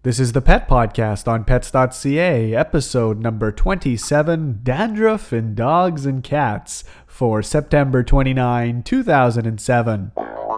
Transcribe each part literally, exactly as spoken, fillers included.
This is the Pet Podcast on pets dot c a, episode number twenty-seven, Dandruff in Dogs and Cats, for September twenty-ninth, two thousand seven.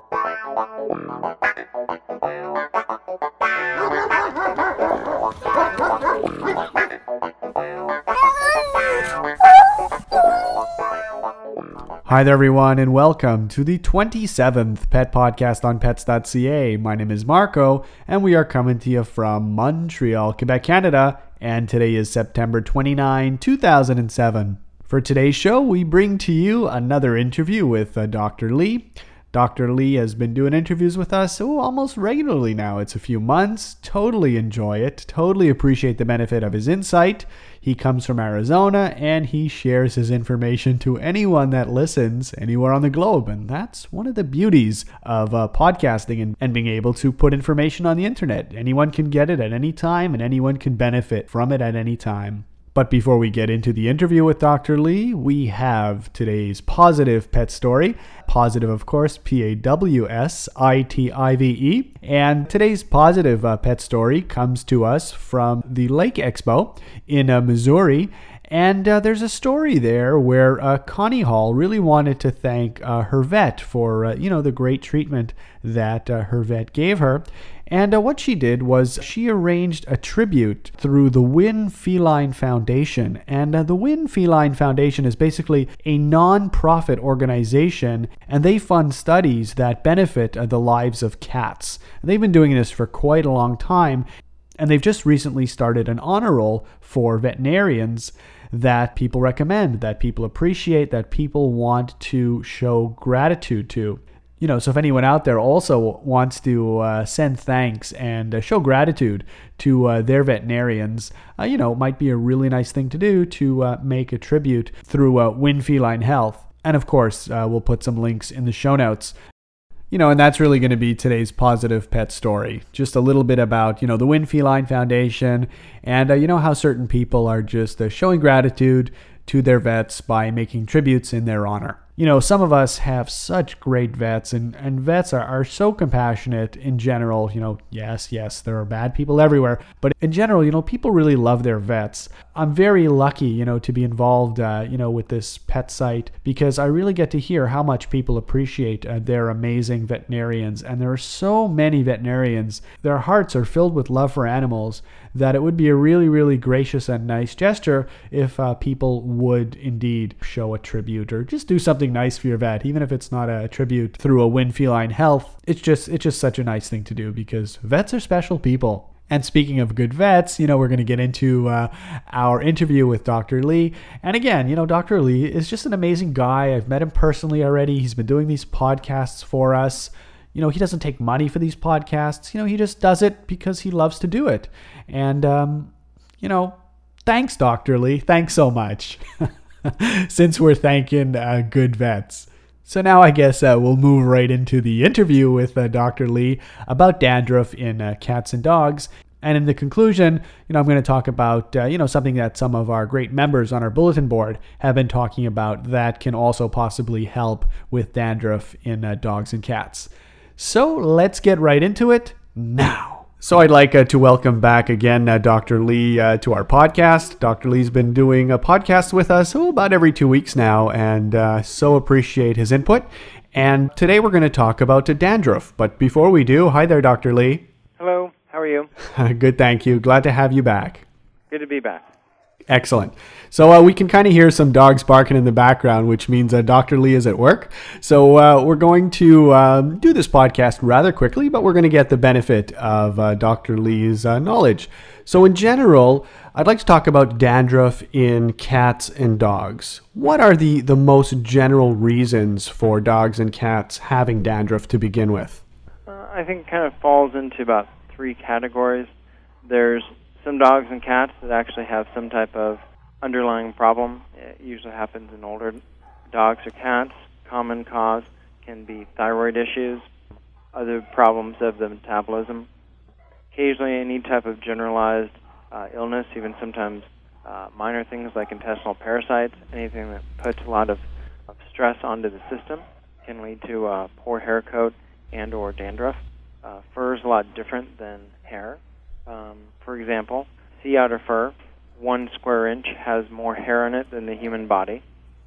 Hi there, everyone, and welcome to the twenty-seventh Pet Podcast on pets dot c a. My name is Marco, and we are coming to you from Montreal, Quebec, Canada, and today is September twenty-ninth, two thousand seven. For today's show, we bring to you another interview with uh, Doctor Lee. Doctor Lee has been doing interviews with us oh, almost regularly now. It's a few months. Totally enjoy it. Totally appreciate the benefit of his insight. He comes from Arizona, and he shares his information to anyone that listens anywhere on the globe. And that's one of the beauties of uh, podcasting and, and being able to put information on the internet. Anyone can get it at any time, and anyone can benefit from it at any time. But before we get into the interview with Doctor Lee, we have today's positive pet story. Positive, of course, P A W S I T I V E. And today's positive uh, pet story comes to us from the Lake Expo in uh, Missouri. And uh, there's a story there where uh, Connie Hall really wanted to thank uh, her vet for, uh, you know, the great treatment that uh, her vet gave her. And uh, what she did was she arranged a tribute through the Win Feline Foundation. And uh, the Win Feline Foundation is basically a non-profit organization, and they fund studies that benefit uh, the lives of cats. And they've been doing this for quite a long time, and they've just recently started an honor roll for veterinarians that people recommend, that people appreciate, that people want to show gratitude to. You know, so if anyone out there also wants to uh, send thanks and uh, show gratitude to uh, their veterinarians, uh, you know, it might be a really nice thing to do to uh, make a tribute through uh, Win Feline Health. And of course, uh, we'll put some links in the show notes. You know, and that's really going to be today's positive pet story. Just a little bit about, you know, the Win Feline Foundation and, uh, you know, how certain people are just uh, showing gratitude to their vets by making tributes in their honor. You know, some of us have such great vets, and, and vets are, are so compassionate in general. You know, yes, yes, there are bad people everywhere. But in general, you know, people really love their vets. I'm very lucky, you know, to be involved, uh, you know, with this pet site, because I really get to hear how much people appreciate uh, their amazing veterinarians. And there are so many veterinarians. Their hearts are filled with love for animals that it would be a really, really gracious and nice gesture if uh, people would indeed show a tribute or just do something nice for your vet, even if it's not a tribute through a Win Feline Health. It's just it's just such a nice thing to do, because vets are special people. And speaking of good vets, you know, we're going to get into uh, our interview with Doctor Lee. And again, you know, Doctor Lee is just an amazing guy. I've met him personally already. He's been doing these podcasts for us. You know, he doesn't take money for these podcasts. You know, he just does it because he loves to do it. And, um, you know, thanks, Doctor Lee. Thanks so much. Since we're thanking uh, good vets. So now I guess uh, we'll move right into the interview with uh, Doctor Lee about dandruff in uh, cats and dogs. And in the conclusion, you know, I'm going to talk about, uh, you know, something that some of our great members on our bulletin board have been talking about that can also possibly help with dandruff in uh, dogs and cats. So let's get right into it now. So I'd like uh, to welcome back again uh, Doctor Lee uh, to our podcast. Doctor Lee's been doing a podcast with us oh, about every two weeks now, and uh, so appreciate his input. And today we're going to talk about dandruff. But before we do, hi there, Doctor Lee. Hello, how are you? Good, thank you. Glad to have you back. Good to be back. Excellent. So uh, we can kind of hear some dogs barking in the background, which means uh, Doctor Lee is at work. So uh, we're going to um, do this podcast rather quickly, but we're going to get the benefit of uh, Doctor Lee's uh, knowledge. So in general, I'd like to talk about dandruff in cats and dogs. What are the, the most general reasons for dogs and cats having dandruff to begin with? Uh, I think it kind of falls into about three categories. There's some dogs and cats that actually have some type of underlying problem. It usually happens in older dogs or cats. Common cause can be thyroid issues, other problems of the metabolism. Occasionally any type of generalized uh, illness, even sometimes uh, minor things like intestinal parasites, anything that puts a lot of, of stress onto the system can lead to uh, poor hair coat and or dandruff. Uh, fur is a lot different than hair. Um, for example, sea otter fur, one square inch has more hair on it than the human body.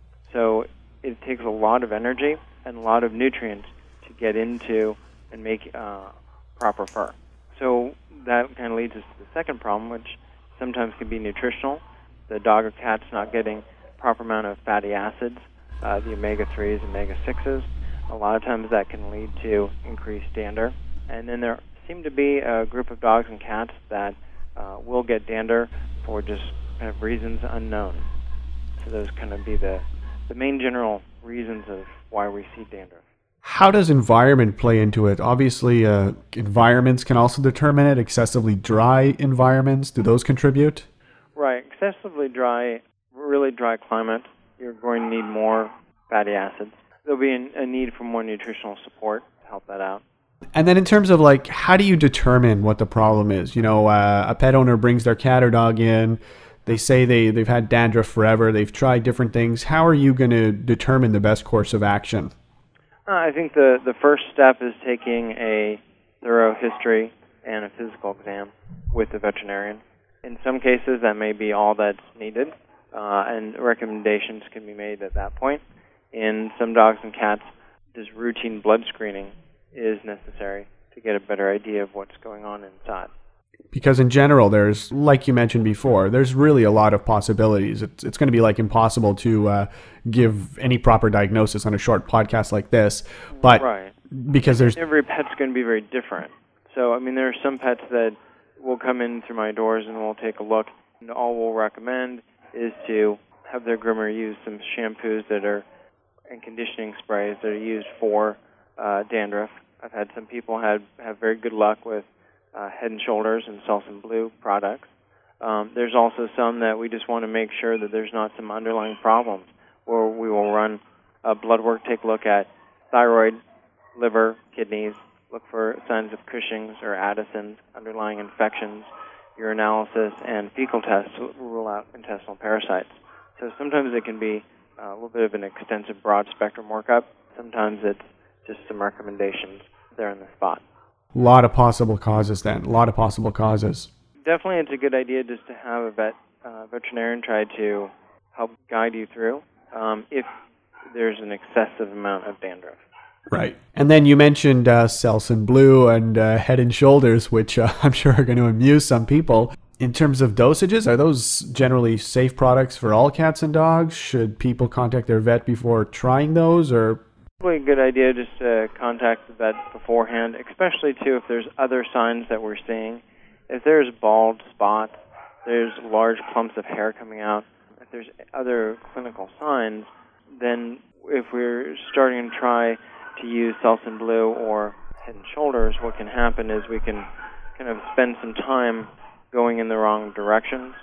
So it takes a lot of energy and a lot of nutrients to get into and make uh, proper fur. So that kind of leads us to the second problem, which sometimes can be nutritional. The dog or cat's not getting proper amount of fatty acids, uh, the omega threes, omega sixes. A lot of times that can lead to increased dander. And then there seem to be a group of dogs and cats that uh, will get dander for just kind of reasons unknown. So those kind of be the, the main general reasons of why we see dandruff. How does environment play into it? Obviously, uh, environments can also determine it. Excessively dry environments, do those contribute? Right. Excessively dry, really dry climate, you're going to need more fatty acids. There'll be a need for more nutritional support to help that out. And then in terms of like, how do you determine what the problem is? You know, uh, a pet owner brings their cat or dog in. They say they, they've had dandruff forever. They've tried different things. How are you going to determine the best course of action? Uh, I think the, the first step is taking a thorough history and a physical exam with the veterinarian. In some cases, that may be all that's needed, uh, and recommendations can be made at that point. In some dogs and cats, just routine blood screening is necessary to get a better idea of what's going on inside. Because in general, there's, like you mentioned before, there's really a lot of possibilities. It's, it's going to be like impossible to uh, give any proper diagnosis on a short podcast like this. But right. Because there's... Every pet's going to be very different. So, I mean, there are some pets that will come in through my doors and we'll take a look. And all we'll recommend is to have their groomer use some shampoos that are, and conditioning sprays that are used for uh, dandruff. I've had some people have, have very good luck with Uh, Head and Shoulders and Selsun Blue products. Um, there's also some that we just want to make sure that there's not some underlying problems, where we will run uh, blood work, take a look at thyroid, liver, kidneys, look for signs of Cushing's or Addison's, underlying infections, urinalysis, and fecal tests to rule out intestinal parasites. So sometimes it can be uh, a little bit of an extensive broad spectrum workup. Sometimes it's just some recommendations there on the spot. A lot of possible causes then, a lot of possible causes. Definitely it's a good idea just to have a vet uh, veterinarian try to help guide you through um, if there's an excessive amount of dandruff. Right. And then you mentioned uh, Selsun Blue and uh, Head and Shoulders, which uh, I'm sure are going to amuse some people. In terms of dosages, are those generally safe products for all cats and dogs? Should people contact their vet before trying those, or... Probably a good idea just to contact the vet beforehand, especially too if there's other signs that we're seeing. If there's bald spots, there's large clumps of hair coming out, if there's other clinical signs, then if we're starting to try to use Selsun Blue or Head and Shoulders, what can happen is we can kind of spend some time going in the wrong directions.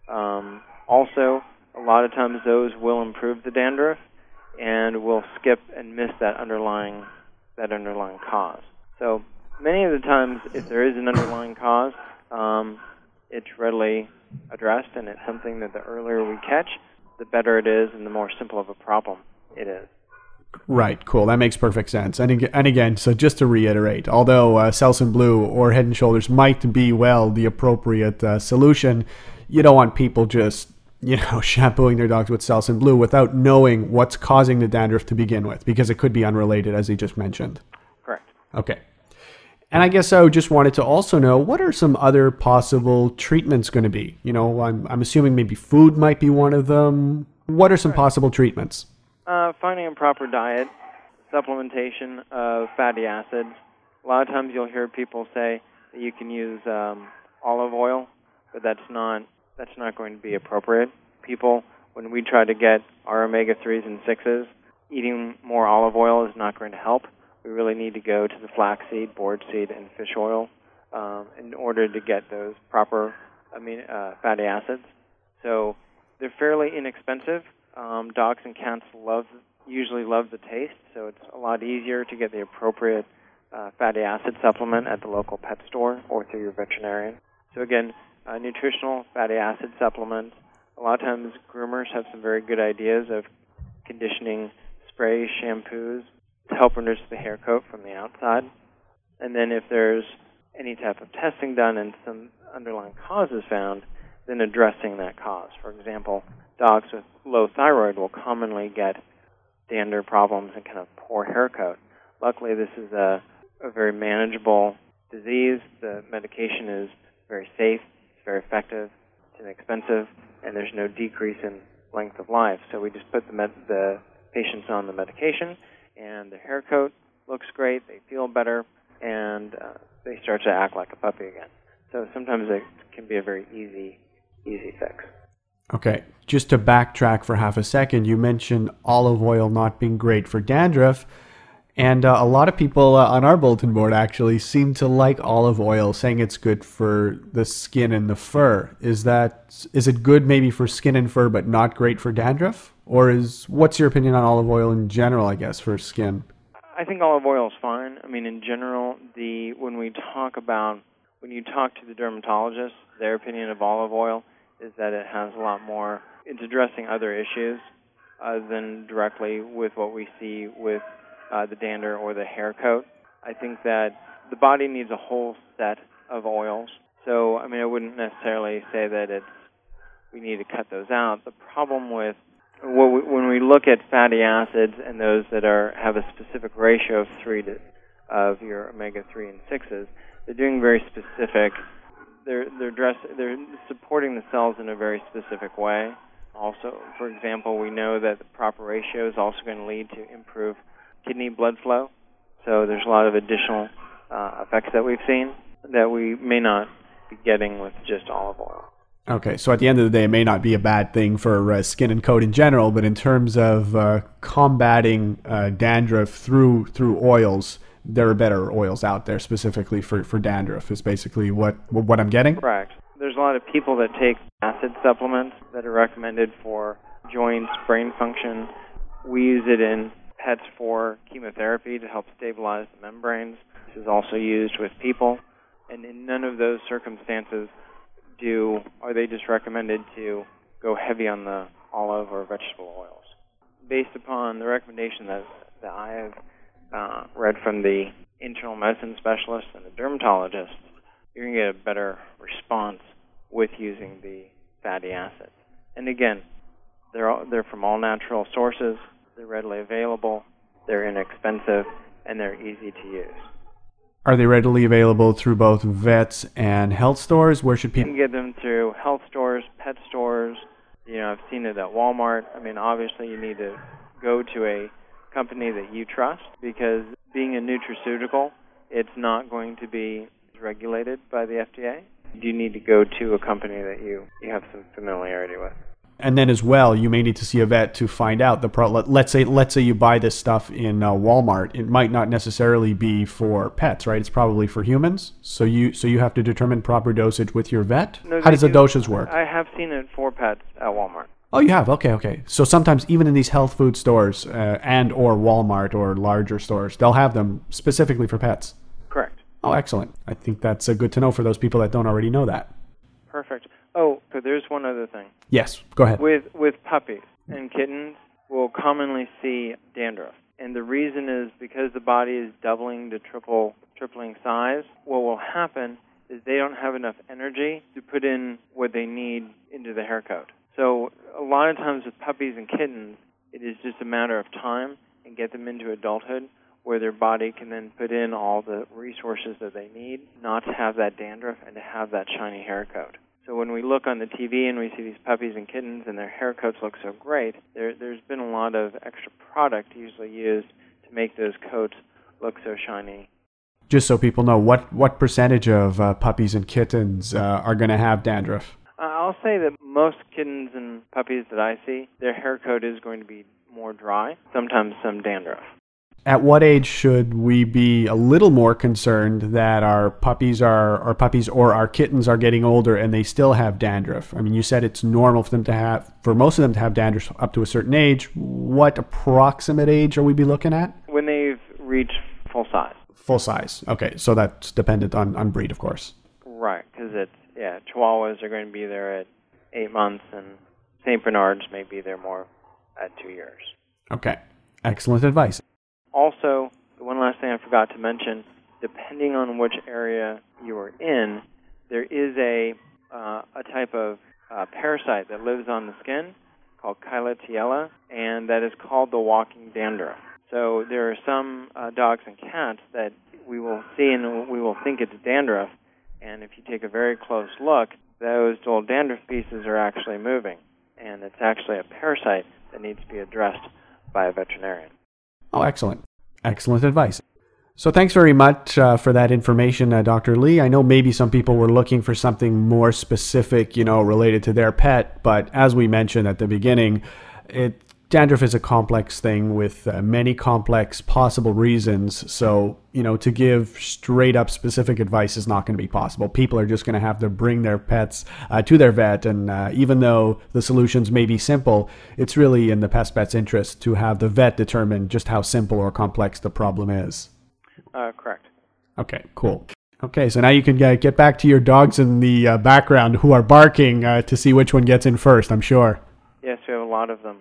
Um, also, a lot of times those will improve the dandruff, and we'll skip and miss that underlying that underlying cause. So many of the times, if there is an underlying cause, um, it's readily addressed, and it's something that the earlier we catch, the better it is, and the more simple of a problem it is. Right, cool. That makes perfect sense. And again, and again so just to reiterate, although uh, Selsun Blue or Head and Shoulders might be, well, the appropriate uh, solution, you don't want people just... you know, shampooing their dogs with Selsun Blue without knowing what's causing the dandruff to begin with, because it could be unrelated, as you just mentioned. Correct. Okay. And I guess I just wanted to also know, what are some other possible treatments going to be? You know, I'm, I'm assuming maybe food might be one of them. What are some right. possible treatments? Uh, finding a proper diet, supplementation of fatty acids. A lot of times you'll hear people say that you can use um, olive oil, but that's not That's not going to be appropriate. People, when we try to get our omega threes and sixes, eating more olive oil is not going to help. We really need to go to the flaxseed, board seed, and fish oil um, in order to get those proper amino, uh, fatty acids. So they're fairly inexpensive. Um, dogs and cats love usually love the taste, so it's a lot easier to get the appropriate uh, fatty acid supplement at the local pet store or through your veterinarian. So again, Uh, nutritional fatty acid supplements. A lot of times groomers have some very good ideas of conditioning sprays, shampoos to help enrich the hair coat from the outside. And then if there's any type of testing done and some underlying cause is found, then addressing that cause. For example, dogs with low thyroid will commonly get dander problems and kind of poor hair coat. Luckily, this is a, a very manageable disease. The medication is very safe, it's very effective, it's inexpensive, and there's no decrease in length of life. So we just put the, med- the patients on the medication, and the hair coat looks great, they feel better, and uh, they start to act like a puppy again. So sometimes it can be a very easy, easy fix. Okay, just to backtrack for half a second, you mentioned olive oil not being great for dandruff, and uh, a lot of people uh, on our bulletin board actually seem to like olive oil, saying it's good for the skin and the fur. Is that is it good maybe for skin and fur, but not great for dandruff? Or is what's your opinion on olive oil in general, I guess, for skin? I think olive oil is fine. I mean, in general, the when we talk about when you talk to the dermatologist, their opinion of olive oil is that it has a lot more, it's addressing other issues uh, than directly with what we see with uh, the dander or the hair coat. I think that the body needs a whole set of oils. So, I mean, I wouldn't necessarily say that it's we need to cut those out. The problem with what we, when we look at fatty acids and those that are have a specific ratio of three to of your omega three and sixes, they're doing very specific. They're they're dress, they're supporting the cells in a very specific way. Also, for example, we know that the proper ratio is also going to lead to improved kidney blood flow. So there's a lot of additional uh, effects that we've seen that we may not be getting with just olive oil. Okay, so at the end of the day, it may not be a bad thing for uh, skin and coat in general, but in terms of uh, combating uh, dandruff through through oils, there are better oils out there specifically for, for dandruff is basically what what I'm getting? Correct. There's a lot of people that take acid supplements that are recommended for joints, brain function. We use it in pets for chemotherapy to help stabilize the membranes. This is also used with people. And in none of those circumstances do are they just recommended to go heavy on the olive or vegetable oils. Based upon the recommendation that, that I have Uh, read from the internal medicine specialist and the dermatologist, you're going to get a better response with using the fatty acids. And again, they're all, they're from all natural sources, they're readily available, they're inexpensive, and they're easy to use. Are they readily available through both vets and health stores? Where should people... You can get them through health stores, pet stores. You know, I've seen it at Walmart. I mean, obviously you need to go to a company that you trust, because being a nutraceutical, it's not going to be regulated by the F D A. You need to go to a company that you, you have some familiarity with. And then as well, you may need to see a vet to find out the pro. Let's say let's say you buy this stuff in uh, Walmart. It might not necessarily be for pets, right? It's probably for humans. So you so you have to determine proper dosage with your vet. No, How does the do, dosage work? I have seen it for pets at Walmart. Oh, you have? Okay, okay. So sometimes even in these health food stores uh, and or Walmart or larger stores, they'll have them specifically for pets. Correct. Oh, excellent. I think that's uh, good to know for those people that don't already know that. Perfect. Oh, so there's one other thing. Yes, go ahead. With with puppies and kittens, we'll commonly see dandruff. And the reason is because the body is doubling to triple, tripling size, what will happen is they don't have enough energy to put in what they need into the hair coat. So a lot of times with puppies and kittens, it is just a matter of time and get them into adulthood where their body can then put in all the resources that they need not to have that dandruff and to have that shiny hair coat. So when we look on the T V and we see these puppies and kittens and their hair coats look so great, there, there's been a lot of extra product usually used to make those coats look so shiny. Just so people know, what, what percentage of uh, puppies and kittens uh, are going to have dandruff? Uh, I'll say that most kittens and puppies that I see, their hair coat is going to be more dry, sometimes some dandruff. At what age should we be a little more concerned that our puppies are, our puppies or our kittens are getting older and they still have dandruff? I mean, you said it's normal for them to have, for most of them to have dandruff up to a certain age. What approximate age are we be looking at? When they've reached full size. Full size. Okay, so that's dependent on, on breed, of course. Right, because it's, yeah, Chihuahuas are going to be there at eight months, and Saint Bernards may be there more at two years. Okay, excellent advice. Also, the one last thing I forgot to mention, depending on which area you are in, there is a uh, a type of uh, parasite that lives on the skin called Clitella, and that is called the walking dandruff. So there are some uh, dogs and cats that we will see and we will think it's dandruff, and if you take a very close look, those little dandruff pieces are actually moving, and it's actually a parasite that needs to be addressed by a veterinarian. Oh, excellent. Excellent advice. So thanks very much uh, for that information, uh, Doctor Lee. I know maybe some people were looking for something more specific, you know, related to their pet, but as we mentioned at the beginning, it dandruff is a complex thing with uh, many complex possible reasons. So, you know, to give straight up specific advice is not going to be possible. People are just going to have to bring their pets uh, to their vet. And uh, even though the solutions may be simple, it's really in the PestVet's interest to have the vet determine just how simple or complex the problem is. Uh, correct. Okay, cool. Okay, so now you can uh, get back to your dogs in the uh, background who are barking uh, to see which one gets in first, I'm sure. Yes, we have a lot of them.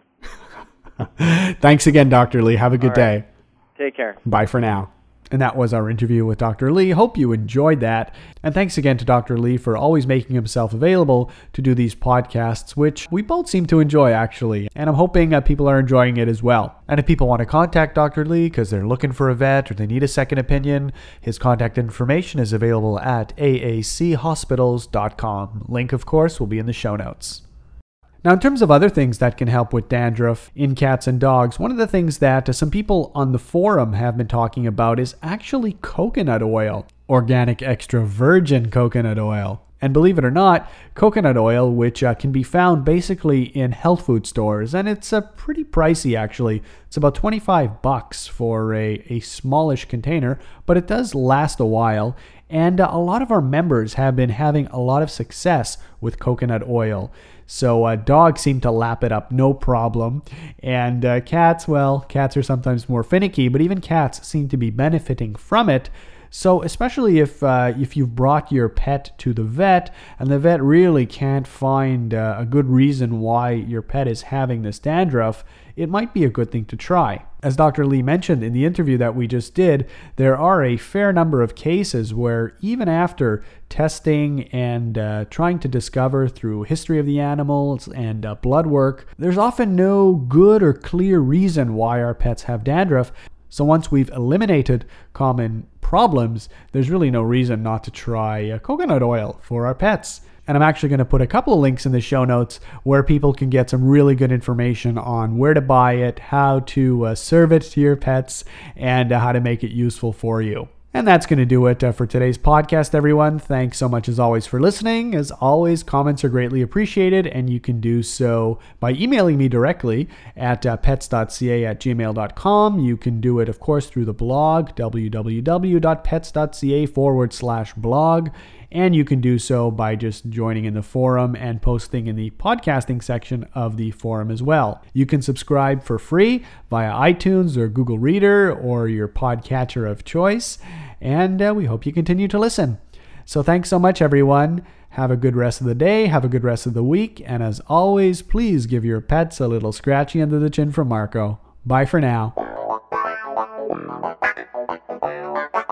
Thanks again, Doctor Lee. Have a good right. day. Take care. Bye for now. And that was our interview with Doctor Lee. Hope you enjoyed that. And thanks again to Doctor Lee for always making himself available to do these podcasts, which we both seem to enjoy, actually. And I'm hoping uh, people are enjoying it as well. And if people want to contact Doctor Lee because they're looking for a vet or they need a second opinion, his contact information is available at a a c hospitals dot com. Link, of course, will be in the show notes. Now, in terms of other things that can help with dandruff in cats and dogs, one of the things that uh, some people on the forum have been talking about is actually coconut oil, organic extra virgin coconut oil. And believe it or not, coconut oil, which uh, can be found basically in health food stores, and it's uh, pretty pricey actually. It's about twenty-five bucks for a, a smallish container, but it does last a while. And uh, a lot of our members have been having a lot of success with coconut oil. So uh, dogs seem to lap it up no problem. And uh, cats, well, cats are sometimes more finicky, but even cats seem to be benefiting from it. So especially if uh, if you've brought your pet to the vet and the vet really can't find uh, a good reason why your pet is having this dandruff, it might be a good thing to try. As Doctor Lee mentioned in the interview that we just did, there are a fair number of cases where even after testing and uh, trying to discover through history of the animals and uh, blood work, there's often no good or clear reason why our pets have dandruff. So once we've eliminated common problems, there's really no reason not to try uh, coconut oil for our pets. And I'm actually going to put a couple of links in the show notes where people can get some really good information on where to buy it, how to uh, serve it to your pets, and uh, how to make it useful for you. And that's going to do it uh, for today's podcast, everyone. Thanks so much, as always, for listening. As always, comments are greatly appreciated, and you can do so by emailing me directly at uh, pets.ca at gmail dot com. You can do it, of course, through the blog, www.pets.ca forward slash blog. And you can do so by just joining in the forum and posting in the podcasting section of the forum as well. You can subscribe for free via iTunes or Google Reader or your podcatcher of choice. And uh, we hope you continue to listen. So thanks so much, everyone. Have a good rest of the day. Have a good rest of the week. And as always, please give your pets a little scratchy under the chin from Marco. Bye for now.